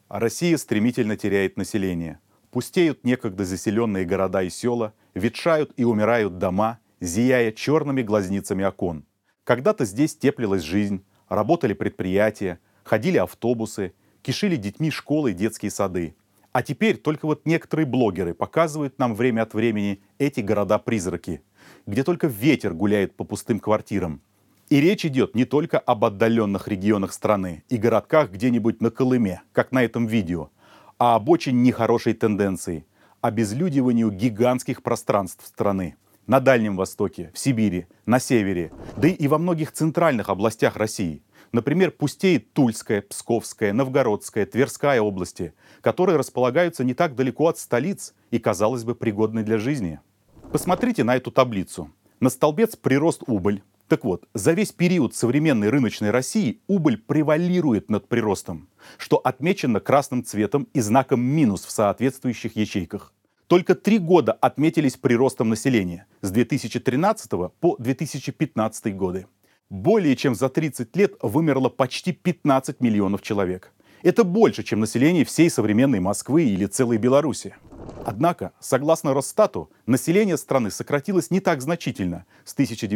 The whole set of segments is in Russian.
А Россия стремительно теряет население. Пустеют некогда заселенные города и села, ветшают и умирают дома, зияя черными глазницами окон. Когда-то здесь теплилась жизнь, работали предприятия, ходили автобусы, кишили детьми школы и детские сады. А теперь только вот некоторые блогеры показывают нам время от времени эти города-призраки, где только ветер гуляет по пустым квартирам. И речь идет не только об отдаленных регионах страны и городках где-нибудь на Колыме, как на этом видео, а об очень нехорошей тенденции – обезлюдиванию гигантских пространств страны. На Дальнем Востоке, в Сибири, на Севере, да и во многих центральных областях России. Например, пустеет Тульская, Псковская, Новгородская, Тверская области, которые располагаются не так далеко от столиц и, казалось бы, пригодны для жизни. Посмотрите на эту таблицу. На столбец прирост убыль. Так вот, за весь период современной рыночной России убыль превалирует над приростом, что отмечено красным цветом и знаком минус в соответствующих ячейках. Только 3 года отметились приростом населения с 2013 по 2015 годы. Более чем за 30 лет вымерло почти 15 миллионов человек. Это больше, чем население всей современной Москвы или целой Беларуси. Однако, согласно Росстату, население страны сократилось не так значительно с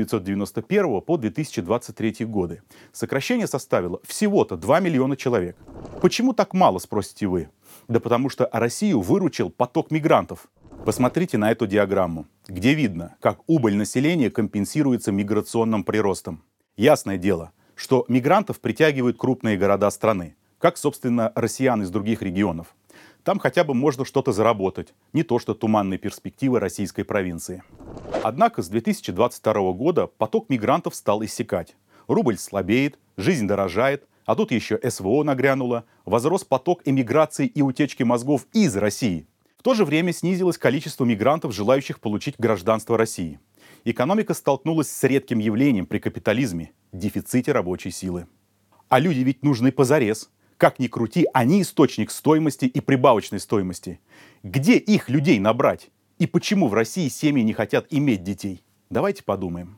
1991 по 2023 годы. Сокращение составило всего-то 2 миллиона человек. Почему так мало, спросите вы? Да потому что Россию выручил поток мигрантов. Посмотрите на эту диаграмму, где видно, как убыль населения компенсируется миграционным приростом. Ясное дело, что мигрантов притягивают крупные города страны, как, собственно, россиян из других регионов. Там хотя бы можно что-то заработать, не то что туманные перспективы российской провинции. Однако с 2022 года поток мигрантов стал иссякать. Рубль слабеет, жизнь дорожает, а тут еще СВО нагрянуло, возрос поток эмиграции и утечки мозгов из России. В то же время снизилось количество мигрантов, желающих получить гражданство России. Экономика столкнулась с редким явлением при капитализме – дефиците рабочей силы. А люди ведь нужны позарез. Как ни крути, они источник стоимости и прибавочной стоимости. Где их людей набрать? И почему в России семьи не хотят иметь детей? Давайте подумаем.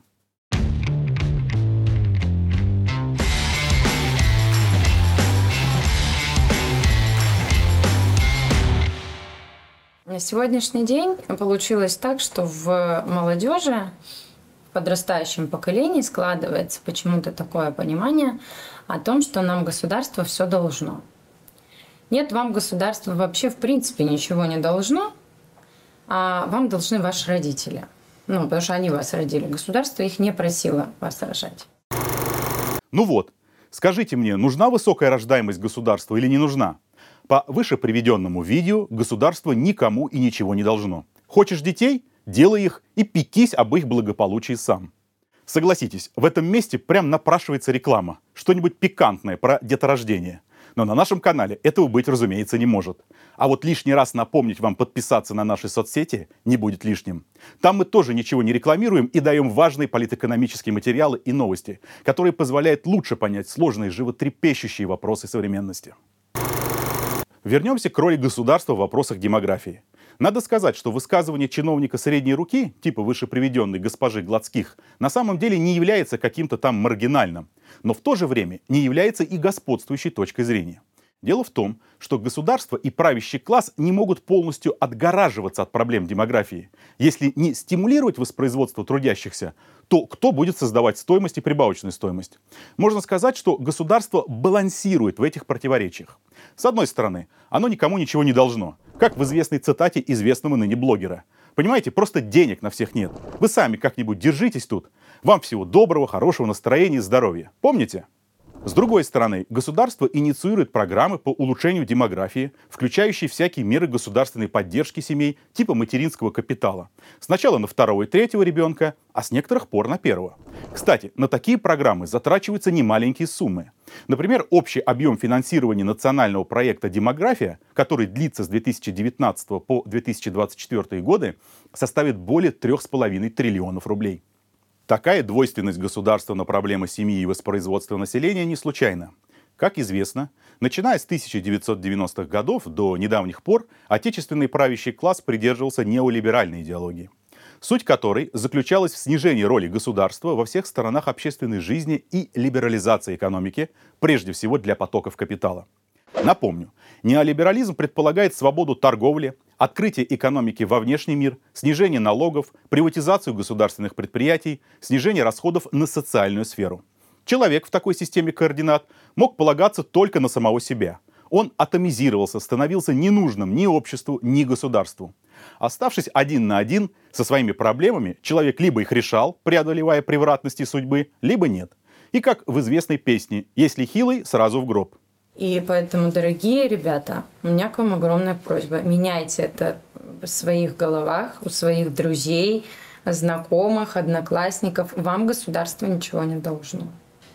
На сегодняшний день получилось так, что в молодежи, в подрастающем поколении складывается почему-то такое понимание о том, что нам государство все должно. Нет, вам государство вообще в принципе ничего не должно, а вам должны ваши родители. Потому что они вас родили. Государство их не просило вас рожать. Ну вот, скажите мне, нужна высокая рождаемость государства или не нужна? По выше приведенному видео государство никому и ничего не должно. Хочешь детей? Делай их и пекись об их благополучии сам. Согласитесь, в этом месте прям напрашивается реклама. Что-нибудь пикантное про деторождение. Но на нашем канале этого быть, разумеется, не может. А вот лишний раз напомнить вам подписаться на наши соцсети не будет лишним. Там мы тоже ничего не рекламируем и даем важные политэкономические материалы и новости, которые позволяют лучше понять сложные животрепещущие вопросы современности. Вернемся к роли государства в вопросах демографии. Надо сказать, что высказывание чиновника средней руки, типа вышеприведенной госпожи Гладских, на самом деле не является каким-то там маргинальным, но в то же время не является и господствующей точкой зрения. Дело в том, что государство и правящий класс не могут полностью отгораживаться от проблем демографии. Если не стимулировать воспроизводство трудящихся, то кто будет создавать стоимость и прибавочную стоимость? Можно сказать, что государство балансирует в этих противоречиях. С одной стороны, оно никому ничего не должно, как в известной цитате известного ныне блогера. Понимаете, просто денег на всех нет. Вы сами как-нибудь держитесь тут. Вам всего доброго, хорошего настроения и здоровья. Помните? С другой стороны, государство инициирует программы по улучшению демографии, включающие всякие меры государственной поддержки семей типа материнского капитала. Сначала на 2-го и 3-го ребенка, а с некоторых пор на 1-го. Кстати, на такие программы затрачиваются немаленькие суммы. Например, общий объем финансирования национального проекта «Демография», который длится с 2019 по 2024 годы, составит более 3,5 триллионов рублей. Такая двойственность государства на проблемы семьи и воспроизводства населения не случайна. Как известно, начиная с 1990-х годов до недавних пор отечественный правящий класс придерживался неолиберальной идеологии, суть которой заключалась в снижении роли государства во всех сторонах общественной жизни и либерализации экономики, прежде всего для потоков капитала. Напомню, неолиберализм предполагает свободу торговли, открытие экономики во внешний мир, снижение налогов, приватизацию государственных предприятий, снижение расходов на социальную сферу. Человек в такой системе координат мог полагаться только на самого себя. Он атомизировался, становился ненужным ни обществу, ни государству. Оставшись один на один со своими проблемами, человек либо их решал, преодолевая превратности судьбы, либо нет. И как в известной песне «Если хилый, сразу в гроб». И поэтому, дорогие ребята, у меня к вам огромная просьба. Меняйте это в своих головах, у своих друзей, знакомых, одноклассников. Вам государство ничего не должно.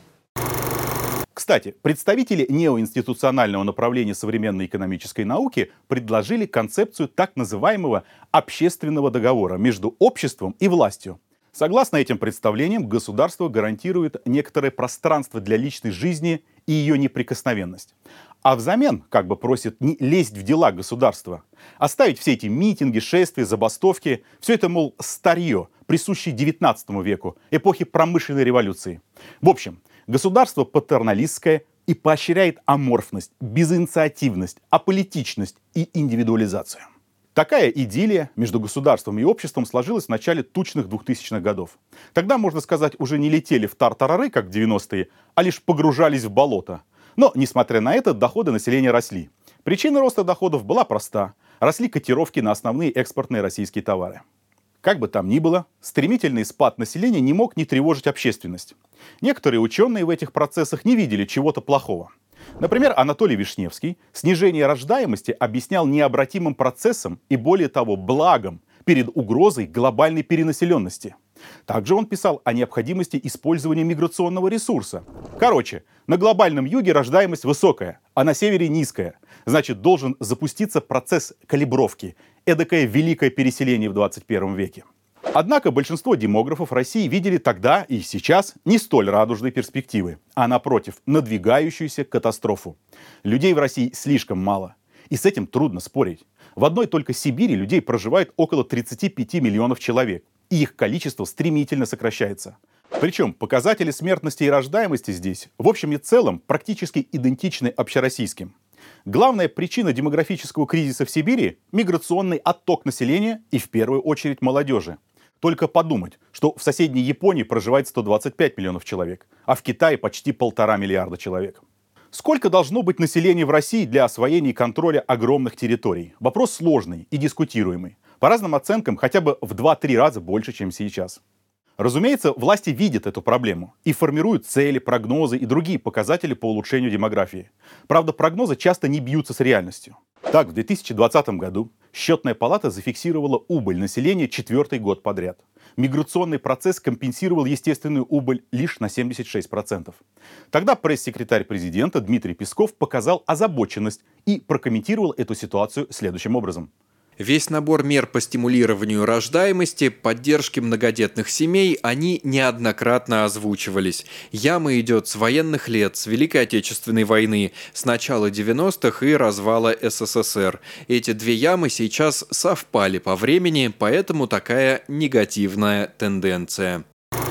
Кстати, представители неоинституционального направления современной экономической науки предложили концепцию так называемого общественного договора между обществом и властью. Согласно этим представлениям, государство гарантирует некоторое пространство для личной жизни и ее неприкосновенность. А взамен как бы просит не лезть в дела государства, оставить все эти митинги, шествия, забастовки. Все это, мол, старье, присущее XIX веку, эпохе промышленной революции. В общем, государство патерналистское и поощряет аморфность, безинициативность, аполитичность и индивидуализацию. Такая идиллия между государством и обществом сложилась в начале тучных 2000-х годов. Тогда, можно сказать, уже не летели в тартарары, как в 90-е, а лишь погружались в болото. Но, несмотря на это, доходы населения росли. Причина роста доходов была проста. Росли котировки на основные экспортные российские товары. Как бы там ни было, стремительный спад населения не мог не тревожить общественность. Некоторые ученые в этих процессах не видели чего-то плохого. Например, Анатолий Вишневский снижение рождаемости объяснял необратимым процессом и, более того, благом перед угрозой глобальной перенаселенности. Также он писал о необходимости использования миграционного ресурса. Короче, на глобальном юге рождаемость высокая, а на севере низкая. Значит, должен запуститься процесс калибровки, эдакое великое переселение в 21 веке. Однако большинство демографов России видели тогда и сейчас не столь радужные перспективы, а напротив, надвигающуюся катастрофу. Людей в России слишком мало, и с этим трудно спорить. В одной только Сибири людей проживает около 35 миллионов человек, и их количество стремительно сокращается. Причем показатели смертности и рождаемости здесь в общем и целом практически идентичны общероссийским. Главная причина демографического кризиса в Сибири – миграционный отток населения и в первую очередь молодежи. Только подумать, что в соседней Японии проживает 125 миллионов человек, а в Китае почти 1,5 миллиарда человек. Сколько должно быть населения в России для освоения и контроля огромных территорий? Вопрос сложный и дискутируемый. По разным оценкам, хотя бы в 2-3 раза больше, чем сейчас. Разумеется, власти видят эту проблему и формируют цели, прогнозы и другие показатели по улучшению демографии. Правда, прогнозы часто не бьются с реальностью. Так, в 2020 году Счетная палата зафиксировала убыль населения 4-й год подряд. Миграционный процесс компенсировал естественную убыль лишь на 76%. Тогда пресс-секретарь президента Дмитрий Песков показал озабоченность и прокомментировал эту ситуацию следующим образом. Весь набор мер по стимулированию рождаемости, поддержке многодетных семей, они неоднократно озвучивались. Яма идет с военных лет, с Великой Отечественной войны, с начала 90-х и развала СССР. Эти две ямы сейчас совпали по времени, поэтому такая негативная тенденция.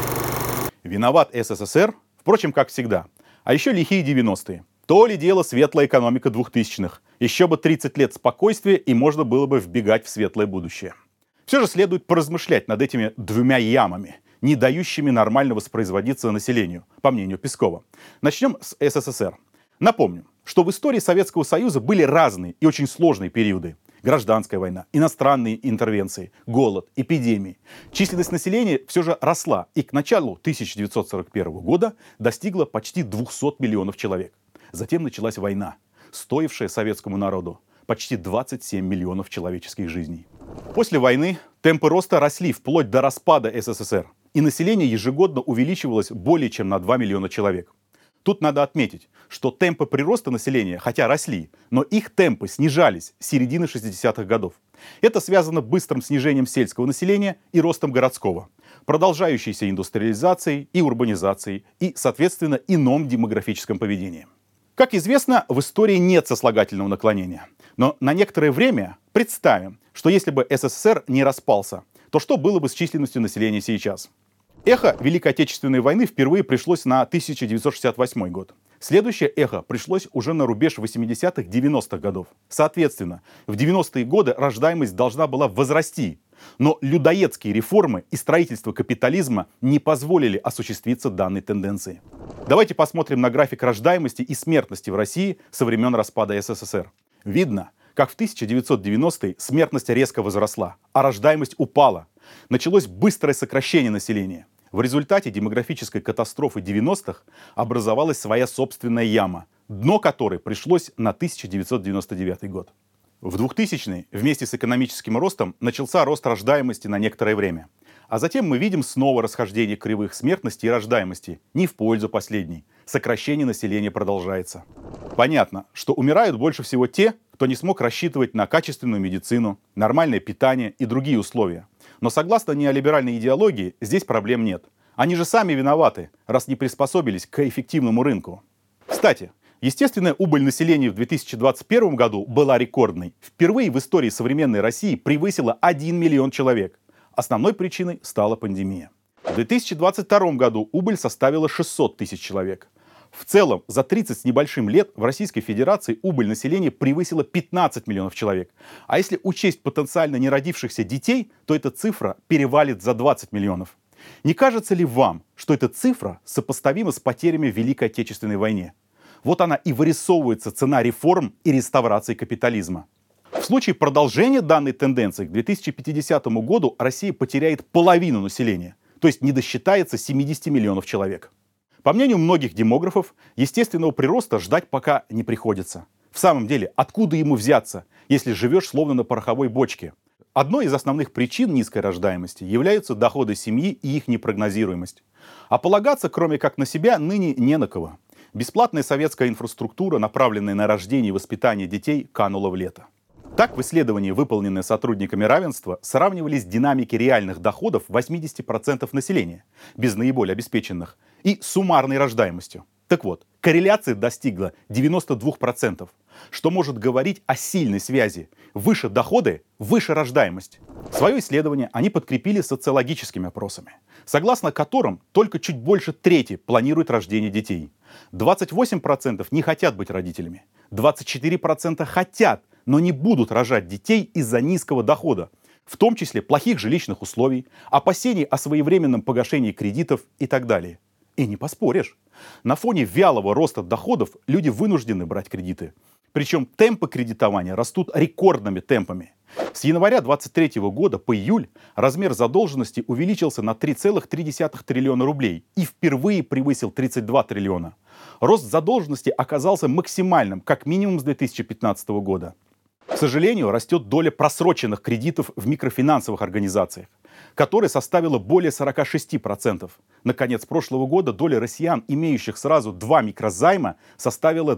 Виноват СССР, впрочем, как всегда. А еще лихие 90-е. То ли дело светлая экономика 2000-х. Еще бы 30 лет спокойствия, и можно было бы вбегать в светлое будущее. Все же следует поразмышлять над этими двумя ямами, не дающими нормально воспроизводиться населению, по мнению Пескова. Начнем с СССР. Напомню, что в истории Советского Союза были разные и очень сложные периоды. Гражданская война, иностранные интервенции, голод, эпидемии. Численность населения все же росла и к началу 1941 года достигла почти 200 миллионов человек. Затем началась война, стоившая советскому народу почти 27 миллионов человеческих жизней. После войны темпы роста росли вплоть до распада СССР, и население ежегодно увеличивалось более чем на 2 миллиона человек. Тут надо отметить, что темпы прироста населения, хотя росли, но их темпы снижались с середины 60-х годов. Это связано с быстрым снижением сельского населения и ростом городского, продолжающейся индустриализацией и урбанизацией и, соответственно, ином демографическом поведении. Как известно, в истории нет сослагательного наклонения. Но на некоторое время представим, что если бы СССР не распался, то что было бы с численностью населения сейчас? Эхо Великой Отечественной войны впервые пришлось на 1968 год. Следующее эхо пришлось уже на рубеж 80-х, 90-х годов. Соответственно, в 90-е годы рождаемость должна была возрасти. Но людоедские реформы и строительство капитализма не позволили осуществиться данной тенденции. Давайте посмотрим на график рождаемости и смертности в России со времен распада СССР. Видно, как в 1990-е смертность резко возросла, а рождаемость упала. Началось быстрое сокращение населения. В результате демографической катастрофы 90-х образовалась своя собственная яма, дно которой пришлось на 1999 год. В 2000-е вместе с экономическим ростом начался рост рождаемости на некоторое время. А затем мы видим снова расхождение кривых смертности и рождаемости, не в пользу последней. Сокращение населения продолжается. Понятно, что умирают больше всего те, кто не смог рассчитывать на качественную медицину, нормальное питание и другие условия. Но согласно неолиберальной идеологии, здесь проблем нет. Они же сами виноваты, раз не приспособились к эффективному рынку. Кстати, естественная убыль населения в 2021 году была рекордной. Впервые в истории современной России превысила 1 миллион человек. Основной причиной стала пандемия. В 2022 году убыль составила 600 тысяч человек. В целом, за 30 с небольшим лет в Российской Федерации убыль населения превысила 15 миллионов человек. А если учесть потенциально неродившихся детей, то эта цифра перевалит за 20 миллионов. Не кажется ли вам, что эта цифра сопоставима с потерями в Великой Отечественной войне? Вот она и вырисовывается цена реформ и реставрации капитализма. В случае продолжения данной тенденции к 2050 году Россия потеряет половину населения, то есть не досчитается 70 миллионов человек. По мнению многих демографов, естественного прироста ждать пока не приходится. В самом деле, откуда ему взяться, если живешь словно на пороховой бочке? Одной из основных причин низкой рождаемости являются доходы семьи и их непрогнозируемость. А полагаться, кроме как на себя, ныне не на кого. Бесплатная советская инфраструктура, направленная на рождение и воспитание детей, канула в лето. Так, в исследовании, выполненное сотрудниками равенства, сравнивались динамики реальных доходов 80% населения, без наиболее обеспеченных, и суммарной рождаемостью. Так вот, корреляция достигла 92%, что может говорить о сильной связи. Выше доходы, выше рождаемость. Свое исследование они подкрепили социологическими опросами, согласно которым только чуть больше трети планируют рождение детей. 28% не хотят быть родителями, 24% хотят, но не будут рожать детей из-за низкого дохода, в том числе плохих жилищных условий, опасений о своевременном погашении кредитов и так далее. И не поспоришь. На фоне вялого роста доходов люди вынуждены брать кредиты. Причем темпы кредитования растут рекордными темпами. С января 2023 года по июль размер задолженности увеличился на 3,3 триллиона рублей и впервые превысил 32 триллиона. Рост задолженности оказался максимальным, как минимум с 2015 года. К сожалению, растет доля просроченных кредитов в микрофинансовых организациях, которая составила более 46%. На конец прошлого года доля россиян, имеющих сразу 2 микрозайма, составила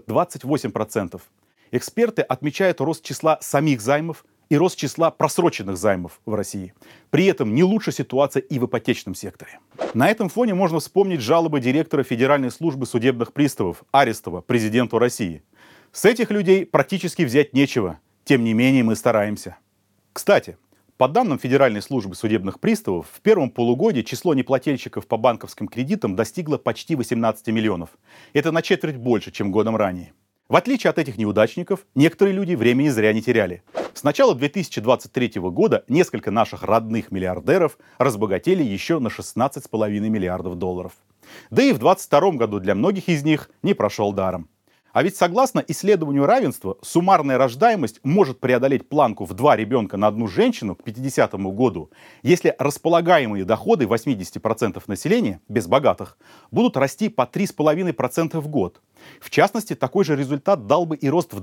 28%. Эксперты отмечают рост числа самих займов и рост числа просроченных займов в России. При этом не лучше ситуация и в ипотечном секторе. На этом фоне можно вспомнить жалобы директора Федеральной службы судебных приставов Арестова президенту России. С этих людей практически взять нечего. Тем не менее, мы стараемся. Кстати, по данным Федеральной службы судебных приставов, в первом полугодии число неплательщиков по банковским кредитам достигло почти 18 миллионов. Это на четверть больше, чем годом ранее. В отличие от этих неудачников, некоторые люди времени зря не теряли. С начала 2023 года несколько наших родных миллиардеров разбогатели еще на 16,5 миллиардов долларов. Да и в 2022 году для многих из них не прошел даром. А ведь согласно исследованию равенства, суммарная рождаемость может преодолеть планку в 2 ребенка на одну женщину к 50 году, если располагаемые доходы 80% населения, без богатых, будут расти по 3,5% в год. В частности, такой же результат дал бы и рост в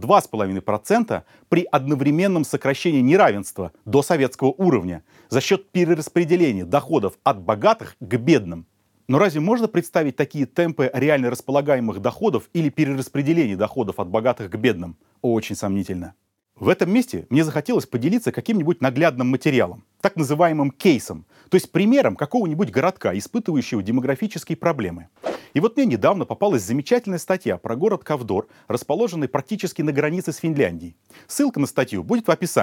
2,5% при одновременном сокращении неравенства до советского уровня за счет перераспределения доходов от богатых к бедным. Но разве можно представить такие темпы реально располагаемых доходов или перераспределения доходов от богатых к бедным? Очень сомнительно. В этом месте мне захотелось поделиться каким-нибудь наглядным материалом, так называемым кейсом, то есть примером какого-нибудь городка, испытывающего демографические проблемы. И вот мне недавно попалась замечательная статья про город Ковдор, расположенный практически на границе с Финляндией. Ссылка на статью будет в описании.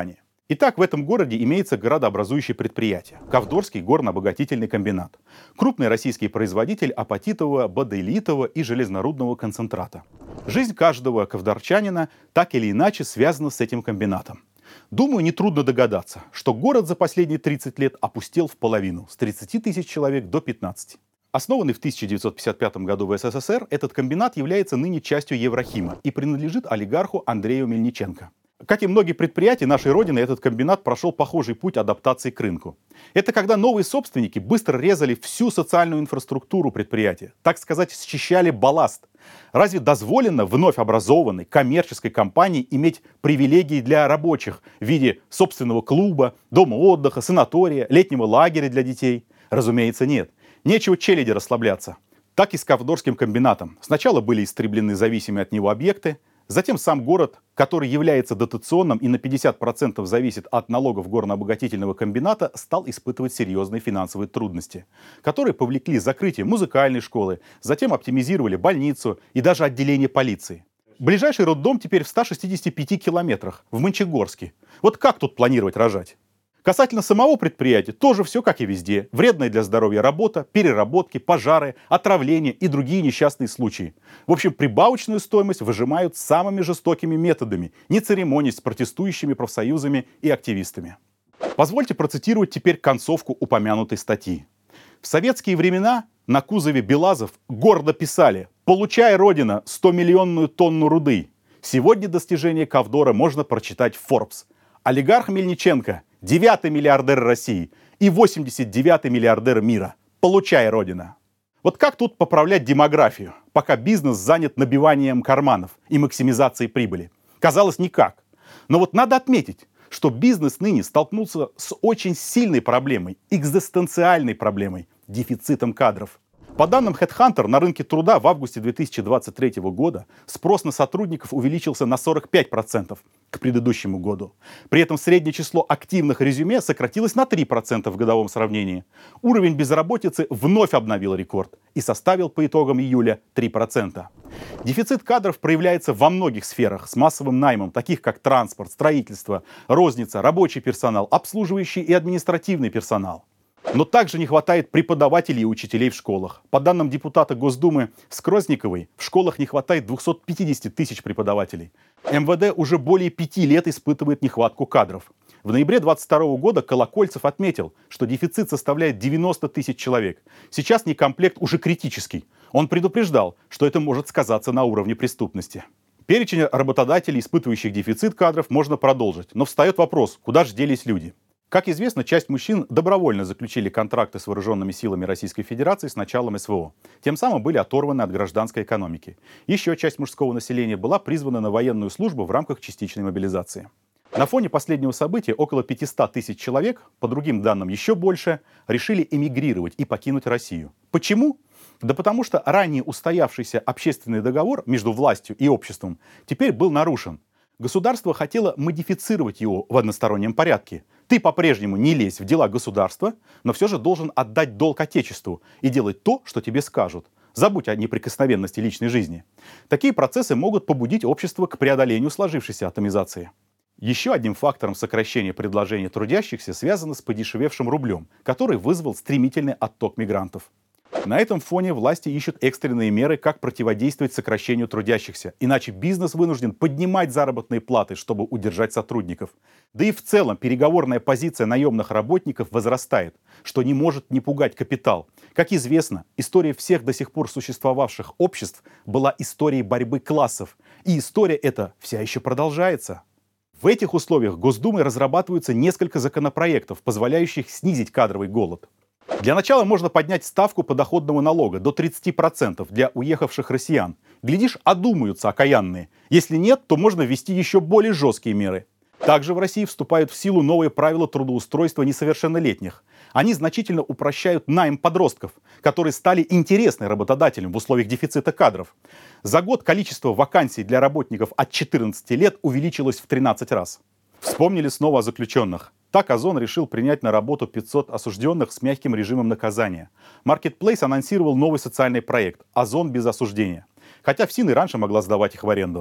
Итак, в этом городе имеется градообразующее предприятие – Ковдорский горно-обогатительный комбинат. Крупный российский производитель апатитового, бадейлитового и железнорудного концентрата. Жизнь каждого ковдорчанина так или иначе связана с этим комбинатом. Думаю, нетрудно догадаться, что город за последние 30 лет опустел в половину – с 30 тысяч человек до 15. Основанный в 1955 году в СССР, этот комбинат является ныне частью Еврохима и принадлежит олигарху Андрею Мельниченко. Как и многие предприятия нашей Родины, этот комбинат прошел похожий путь адаптации к рынку. Это когда новые собственники быстро резали всю социальную инфраструктуру предприятия, так сказать, счищали балласт. Разве дозволено вновь образованной коммерческой компании иметь привилегии для рабочих в виде собственного клуба, дома отдыха, санатория, летнего лагеря для детей? Разумеется, нет. Нечего челяди расслабляться. Так и с Ковдорским комбинатом. Сначала были истреблены зависимые от него объекты, затем сам город, который является дотационным и на 50% зависит от налогов горно-обогатительного комбината, стал испытывать серьезные финансовые трудности, которые повлекли закрытие музыкальной школы, затем оптимизировали больницу и даже отделение полиции. Ближайший роддом теперь в 165 километрах, в Мончегорске. Вот как тут планировать рожать? Касательно самого предприятия, тоже все как и везде. Вредная для здоровья работа, переработки, пожары, отравления и другие несчастные случаи. В общем, прибавочную стоимость выжимают самыми жестокими методами, не церемонясь с протестующими профсоюзами и активистами. Позвольте процитировать теперь концовку упомянутой статьи. В советские времена на кузове БелАЗов гордо писали: «Получай, Родина, 100-миллионную тонну руды». Сегодня достижение Ковдора можно прочитать в Forbes. Олигарх Мельниченко – 9-й миллиардер России и 89-й миллиардер мира. Получай, Родина. Вот как тут поправлять демографию, пока бизнес занят набиванием карманов и максимизацией прибыли? Казалось, никак. Но вот надо отметить, что бизнес ныне столкнулся с очень сильной проблемой, экзистенциальной проблемой – дефицитом кадров. По данным HeadHunter, на рынке труда в августе 2023 года спрос на сотрудников увеличился на 45% к предыдущему году. При этом среднее число активных резюме сократилось на 3% в годовом сравнении. Уровень безработицы вновь обновил рекорд и составил по итогам июля 3%. Дефицит кадров проявляется во многих сферах с массовым наймом, таких как транспорт, строительство, розница, рабочий персонал, обслуживающий и административный персонал. Но также не хватает преподавателей и учителей в школах. По данным депутата Госдумы Скрозниковой, в школах не хватает 250 тысяч преподавателей. МВД уже более 5 лет испытывает нехватку кадров. В ноябре 2022 года Колокольцев отметил, что дефицит составляет 90 тысяч человек. Сейчас некомплект уже критический. Он предупреждал, что это может сказаться на уровне преступности. Перечень работодателей, испытывающих дефицит кадров, можно продолжить. Но встает вопрос, куда же делись люди? Как известно, часть мужчин добровольно заключили контракты с вооруженными силами Российской Федерации с началом СВО. Тем самым были оторваны от гражданской экономики. Еще часть мужского населения была призвана на военную службу в рамках частичной мобилизации. На фоне последнего события около 500 тысяч человек, по другим данным еще больше, решили эмигрировать и покинуть Россию. Почему? Да потому что ранее устоявшийся общественный договор между властью и обществом теперь был нарушен. Государство хотело модифицировать его в одностороннем порядке. Ты по-прежнему не лезь в дела государства, но все же должен отдать долг Отечеству и делать то, что тебе скажут. Забудь о неприкосновенности личной жизни. Такие процессы могут побудить общество к преодолению сложившейся атомизации. Еще одним фактором сокращения предложения трудящихся связано с подешевевшим рублем, который вызвал стремительный отток мигрантов. На этом фоне власти ищут экстренные меры, как противодействовать сокращению трудящихся. Иначе бизнес вынужден поднимать заработные платы, чтобы удержать сотрудников. Да и в целом переговорная позиция наемных работников возрастает, что не может не пугать капитал. Как известно, история всех до сих пор существовавших обществ была историей борьбы классов. И история эта вся еще продолжается. В этих условиях Госдумой разрабатываются несколько законопроектов, позволяющих снизить кадровый голод. Для начала можно поднять ставку подоходного налога до 30% для уехавших россиян. Глядишь, одумаются окаянные. Если нет, то можно ввести еще более жесткие меры. Также в России вступают в силу новые правила трудоустройства несовершеннолетних. Они значительно упрощают найм подростков, которые стали интересны работодателям в условиях дефицита кадров. За год количество вакансий для работников от 14 лет увеличилось в 13 раз. Вспомнили снова о заключенных. Так Озон решил принять на работу 500 осужденных с мягким режимом наказания. Marketplace анонсировал новый социальный проект «Озон без осуждения». Хотя ФСИН и раньше могла сдавать их в аренду.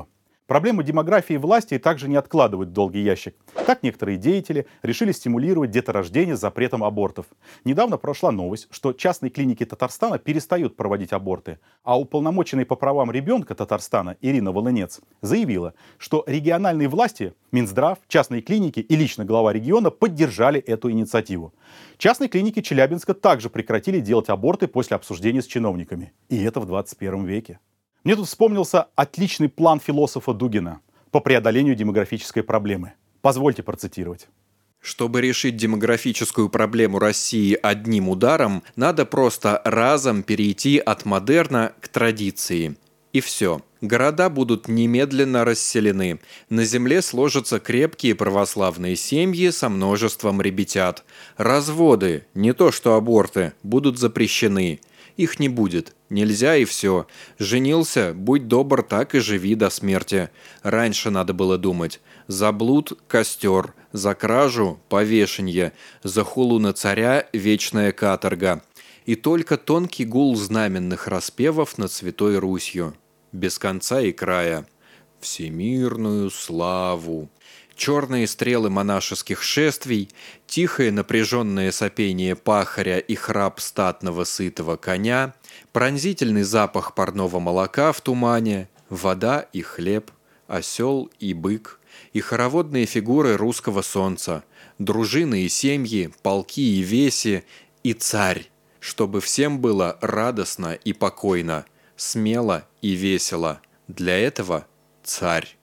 Проблему демографии власти также не откладывают в долгий ящик. Так некоторые деятели решили стимулировать деторождение запретом абортов. Недавно прошла новость, что частные клиники Татарстана перестают проводить аборты, а уполномоченный по правам ребенка Татарстана Ирина Волынец заявила, что региональные власти, Минздрав, частные клиники и лично глава региона поддержали эту инициативу. Частные клиники Челябинска также прекратили делать аборты после обсуждения с чиновниками. И это в 21 веке. Мне тут вспомнился отличный план философа Дугина по преодолению демографической проблемы. Позвольте процитировать. Чтобы решить демографическую проблему России одним ударом, надо просто разом перейти от модерна к традиции. И все. Города будут немедленно расселены. На земле сложатся крепкие православные семьи со множеством ребятят. Разводы, не то что аборты, будут запрещены. Их не будет. Нельзя и все. Женился, будь добр, так и живи до смерти. Раньше надо было думать. За блуд – костер, за кражу – повешенье, за хулу на царя – вечная каторга. И только тонкий гул знаменных распевов над Святой Русью. Без конца и края. Всемирную славу. Черные стрелы монашеских шествий, тихое напряженное сопение пахаря и храп статного сытого коня, пронзительный запах парного молока в тумане, вода и хлеб, осел и бык, и хороводные фигуры русского солнца, дружины и семьи, полки и веси, и царь, чтобы всем было радостно и покойно, смело и весело. Для этого царь.